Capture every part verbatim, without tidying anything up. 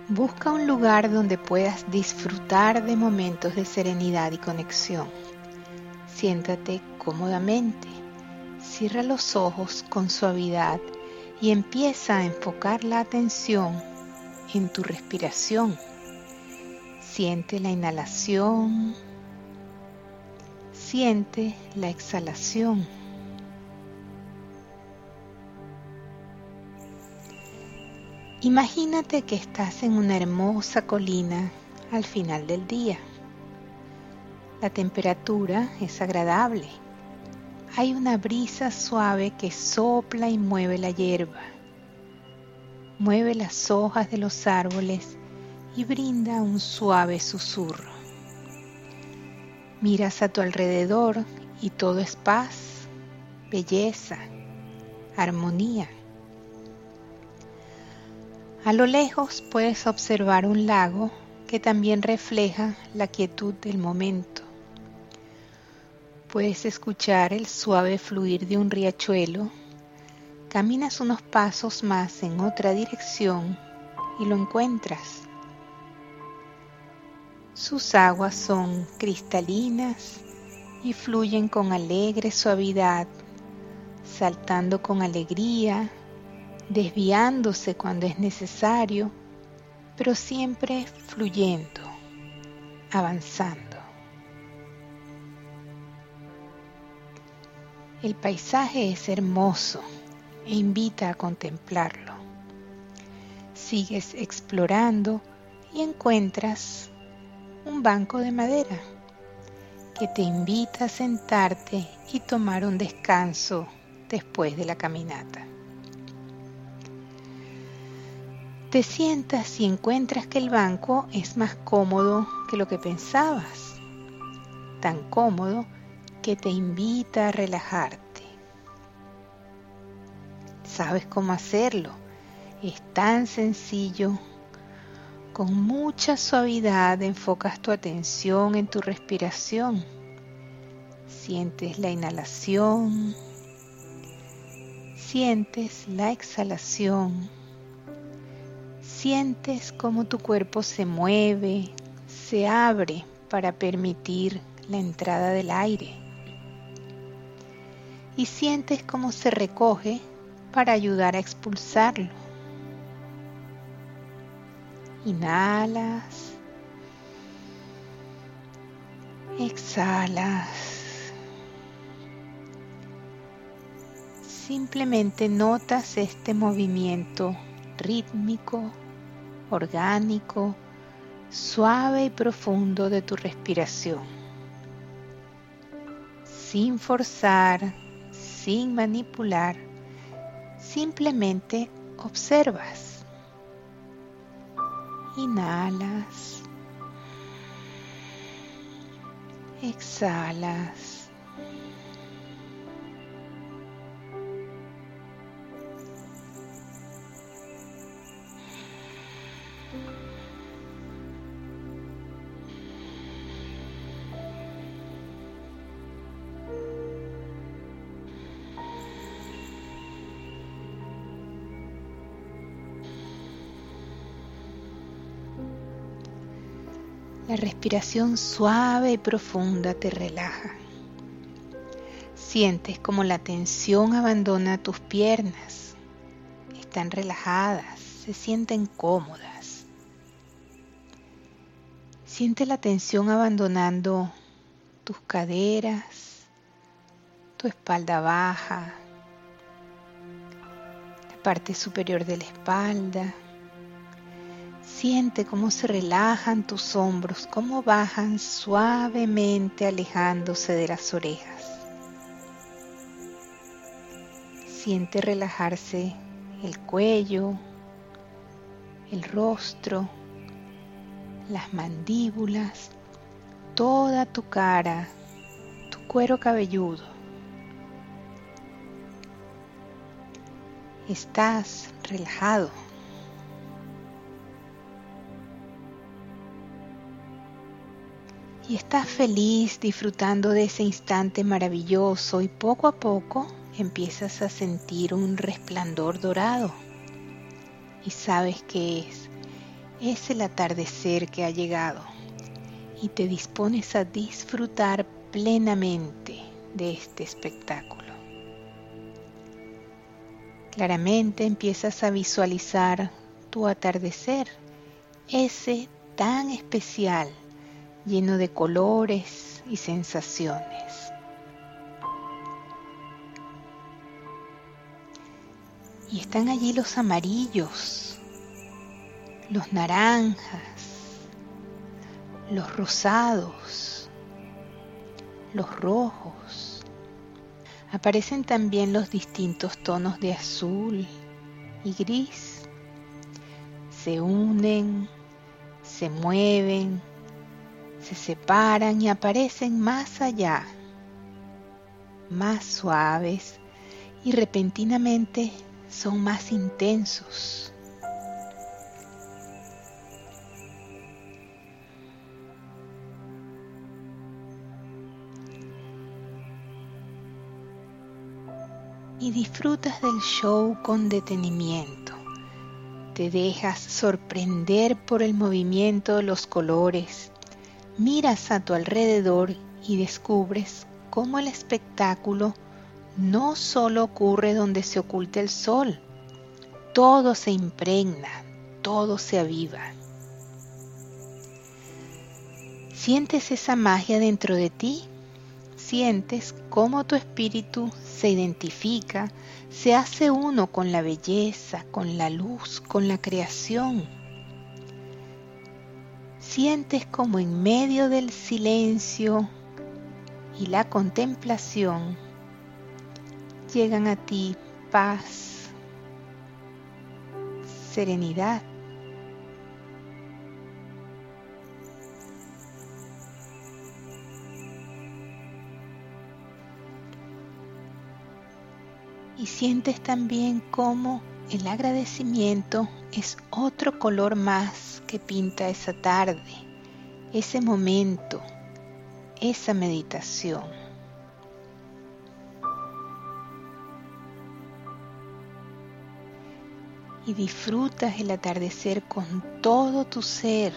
Busca un lugar donde puedas disfrutar de momentos de serenidad y conexión. Siéntate cómodamente, cierra los ojos con suavidad y empieza a enfocar la atención en tu respiración. Siente la inhalación, siente la exhalación. Imagínate que estás en una hermosa colina al final del día. La temperatura es agradable. Hay una brisa suave que sopla y mueve la hierba. Mueve las hojas de los árboles y brinda un suave susurro. Miras a tu alrededor y todo es paz, belleza, armonía. A lo lejos puedes observar un lago que también refleja la quietud del momento. Puedes escuchar el suave fluir de un riachuelo. Caminas unos pasos más en otra dirección y lo encuentras. Sus aguas son cristalinas y fluyen con alegre suavidad, saltando con alegría, desviándose cuando es necesario, pero siempre fluyendo, avanzando. El paisaje es hermoso e invita a contemplarlo. Sigues explorando y encuentras un banco de madera que te invita a sentarte y tomar un descanso después de la caminata. Te sientas y encuentras que el banco es más cómodo que lo que pensabas, tan cómodo que te invita a relajarte. Sabes cómo hacerlo, es tan sencillo. Con mucha suavidad enfocas tu atención en tu respiración. Sientes la inhalación, sientes la exhalación. Sientes cómo tu cuerpo se mueve, se abre para permitir la entrada del aire. Y sientes cómo se recoge para ayudar a expulsarlo. Inhalas, exhalas. Simplemente notas este movimiento rítmico, orgánico, suave y profundo de tu respiración. Sin forzar, sin manipular, simplemente observas. Inhalas, exhalas. La respiración suave y profunda te relaja. Sientes como la tensión abandona tus piernas. Están relajadas, se sienten cómodas. Siente la tensión abandonando tus caderas, tu espalda baja, la parte superior de la espalda. Siente cómo se relajan tus hombros, cómo bajan suavemente alejándose de las orejas. Siente relajarse el cuello, el rostro, las mandíbulas, toda tu cara, tu cuero cabelludo. Estás relajado. Y estás feliz disfrutando de ese instante maravilloso y poco a poco empiezas a sentir un resplandor dorado. Y sabes qué es. Es el atardecer que ha llegado y te dispones a disfrutar plenamente de este espectáculo. Claramente empiezas a visualizar tu atardecer, ese tan especial, lleno de colores y sensaciones. Y están allí los amarillos, los naranjas, los rosados, los rojos. Aparecen también los distintos tonos de azul y gris. Se unen, se mueven, se separan y aparecen más allá, más suaves y repentinamente son más intensos. Y disfrutas del show con detenimiento. Te dejas sorprender por el movimiento de los colores. Miras a tu alrededor y descubres cómo el espectáculo no solo ocurre donde se oculta el sol. Todo se impregna, todo se aviva. ¿Sientes esa magia dentro de ti? Sientes cómo tu espíritu se identifica, se hace uno con la belleza, con la luz, con la creación. Sientes como en medio del silencio y la contemplación llegan a ti paz, serenidad. Y sientes también cómo el agradecimiento es otro color más que pinta esa tarde, ese momento, esa meditación. Y disfrutas el atardecer con todo tu ser.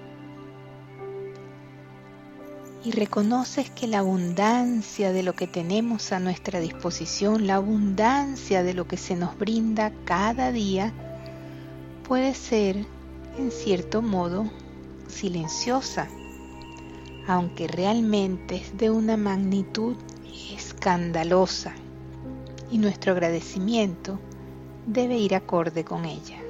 Y reconoces que la abundancia de lo que tenemos a nuestra disposición, la abundancia de lo que se nos brinda cada día, puede ser, en cierto modo, silenciosa, aunque realmente es de una magnitud escandalosa, y nuestro agradecimiento debe ir acorde con ella.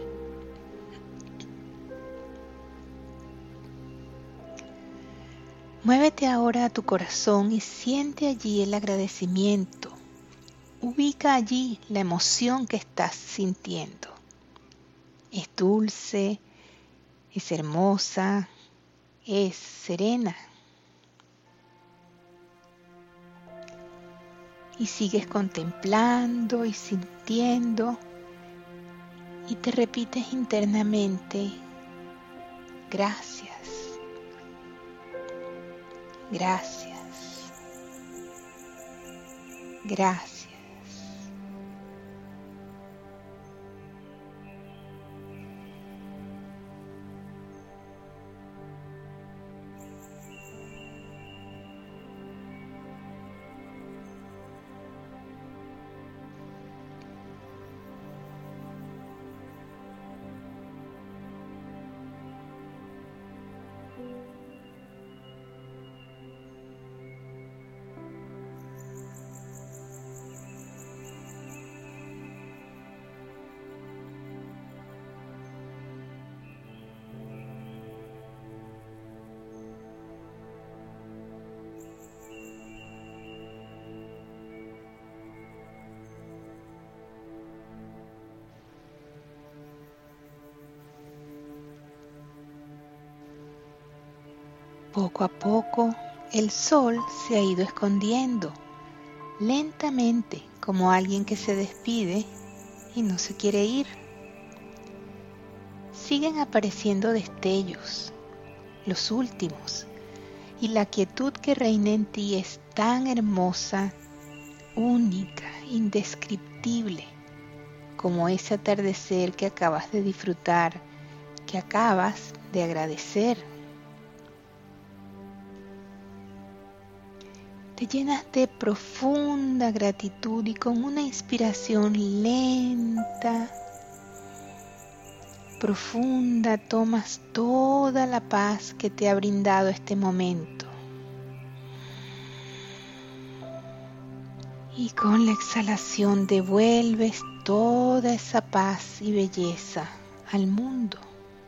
Muévete ahora a tu corazón y siente allí el agradecimiento. Ubica allí la emoción que estás sintiendo. Es dulce, es hermosa, es serena. Y sigues contemplando y sintiendo y te repites internamente, gracias. Gracias, gracias. Poco a poco el sol se ha ido escondiendo, lentamente, como alguien que se despide y no se quiere ir. Siguen apareciendo destellos, los últimos, y la quietud que reina en ti es tan hermosa, única, indescriptible, como ese atardecer que acabas de disfrutar que acabas de agradecer. Te llenas de profunda gratitud y con una inspiración lenta, profunda, tomas toda la paz que te ha brindado este momento. Y con la exhalación devuelves toda esa paz y belleza al mundo.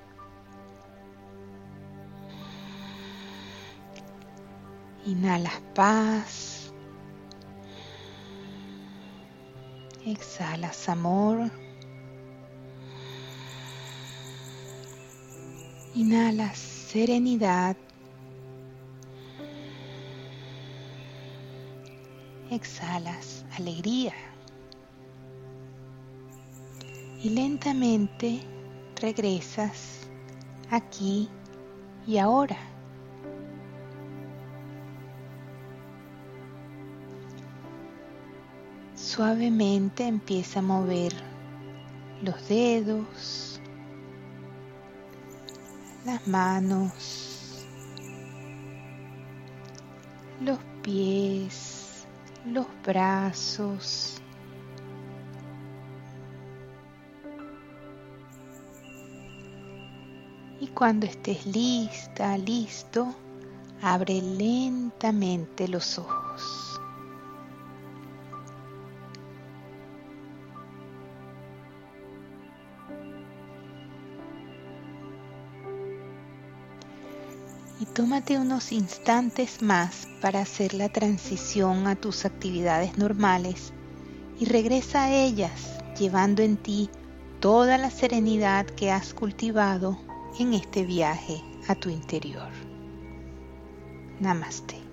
Inhalas paz, exhalas amor, inhalas serenidad, exhalas alegría y lentamente regresas aquí y ahora. Suavemente empieza a mover los dedos, las manos, los pies, los brazos. Y cuando estés lista, listo, abre lentamente los ojos. Y tómate unos instantes más para hacer la transición a tus actividades normales y regresa a ellas llevando en ti toda la serenidad que has cultivado en este viaje a tu interior. Namaste.